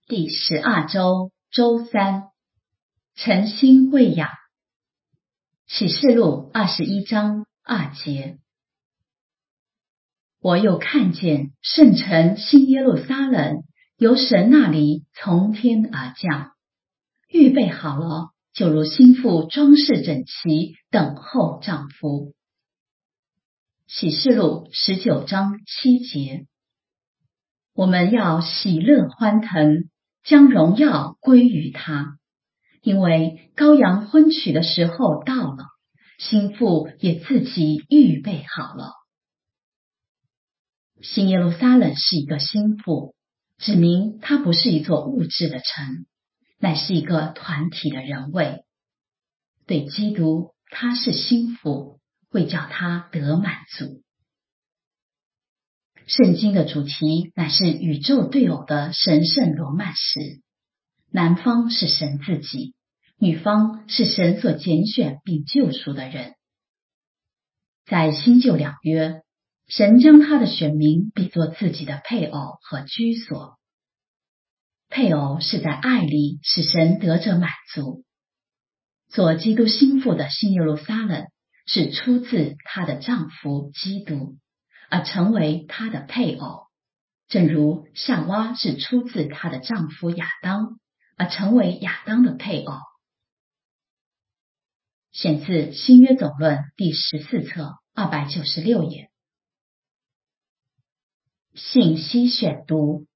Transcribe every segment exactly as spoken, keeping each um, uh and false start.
第十二周周三，诚心喂养。启示录二十一章二节。我又看见圣城新耶路撒冷由神那里从天而降，预备好了，就如新妇装饰整齐，等候丈夫。启示录十九章七节。我们要喜乐欢腾，将荣耀归于他，因为羔羊婚娶的时候到了，新妇也自己预备好了。新耶路撒冷是一个新妇，指明它不是一座物质的城，乃是一个团体的人位。对基督，他是新妇，会叫他得满足。圣经的主题乃是宇宙对偶的神圣罗曼史，男方是神自己，女方是神所拣选并救赎的人。在新旧两约，神将他的选民比作自己的配偶和居所。配偶是在爱里使神得着满足。做基督新妇的新耶路撒冷是出自她的丈夫基督，而成为她的配偶，正如夏娃是出自她的丈夫亚当，而成为亚当的配偶。选自新约总论第十四册二百九十六页。信息选读。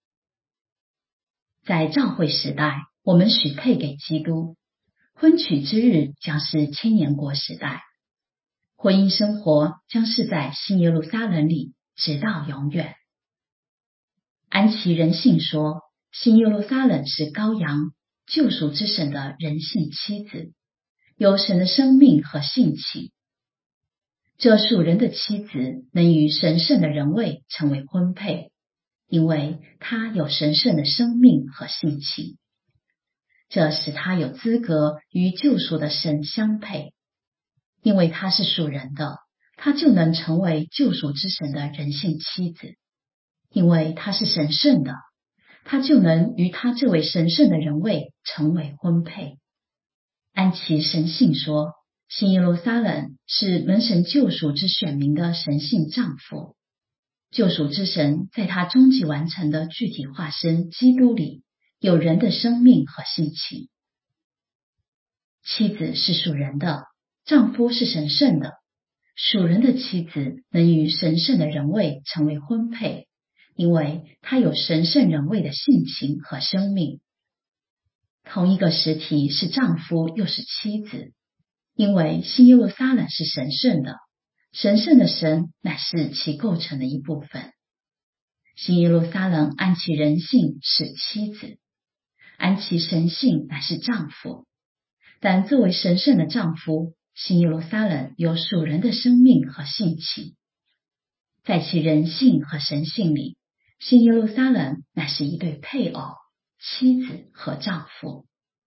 在召会时代，我们许配给基督，婚娶之日将是千年国时代，婚姻生活将是在新耶路撒冷里，直到永远。安琪人信说，新耶路撒冷是羔羊，救赎之神的人性妻子，有神的生命和性情。这属人的妻子能与神圣的人位成为婚配，因为他有神圣的生命和性情，这使他有资格与救赎的神相配。因为他是属人的，他就能成为救赎之神的人性妻子。因为他是神圣的，他就能与他这位神圣的人位成为婚配。安琪神信说，新耶路撒冷是门神救赎之选民的神性丈夫。救赎之神在他终极完成的具体化身基督里，有人的生命和性情。妻子是属人的，丈夫是神圣的。属人的妻子能与神圣的人位成为婚配，因为他有神圣人位的性情和生命。同一个实体是丈夫又是妻子，因为新耶路撒冷是神圣的，神圣的神乃是其构成的一部分。新耶路撒冷按其人性是妻子，按其神性乃是丈夫。但作为神圣的丈夫，新耶路撒冷有属人的生命和性情。在其人性和神性里，新耶路撒冷乃是一对配偶，妻子和丈夫。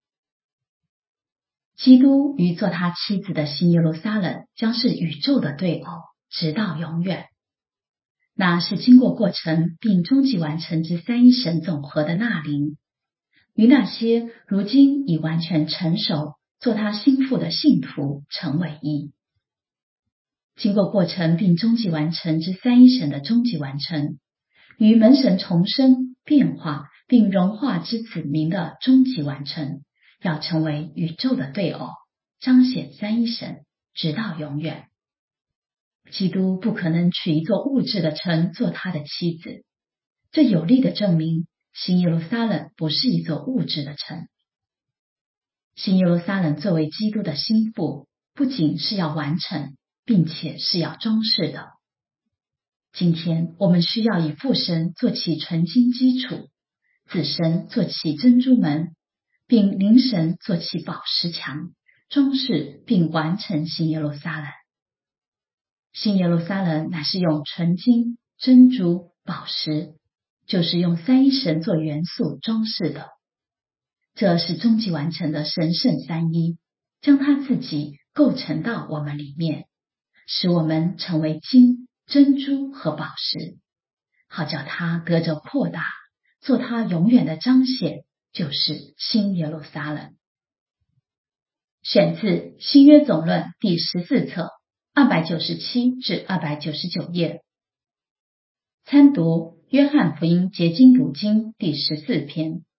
基督与做他妻子的新耶路撒冷将是宇宙的对偶，直到永远。那是经过过程并终极完成之三一神总和的纳灵，与那些如今已完全成熟做他心腹的信徒成为一。经过过程并终极完成之三一神的终极完成，与门神重生、变化并融化之子民的终极完成，要成为宇宙的对偶，彰显三一神，直到永远。基督不可能娶一座物质的城做他的妻子，这有力的证明新耶路撒冷不是一座物质的城。新耶路撒冷作为基督的心腹，不仅是要完成，并且是要装饰的。今天我们需要以父神做其纯金基础，子神做其珍珠门，并灵神做其宝石墙，装饰并完成新耶路撒冷。新耶路撒冷乃是用纯金、珍珠、宝石，就是用三一神做元素装饰的。这是终极完成的神圣三一，将他自己构成到我们里面，使我们成为金、珍珠和宝石，好叫他得着扩大， 做他永远的彰显，就是新耶路撒冷。选自《新约总论》第十四册二百九十七至二百九十九页。参读约翰福音结晶读经第十四篇。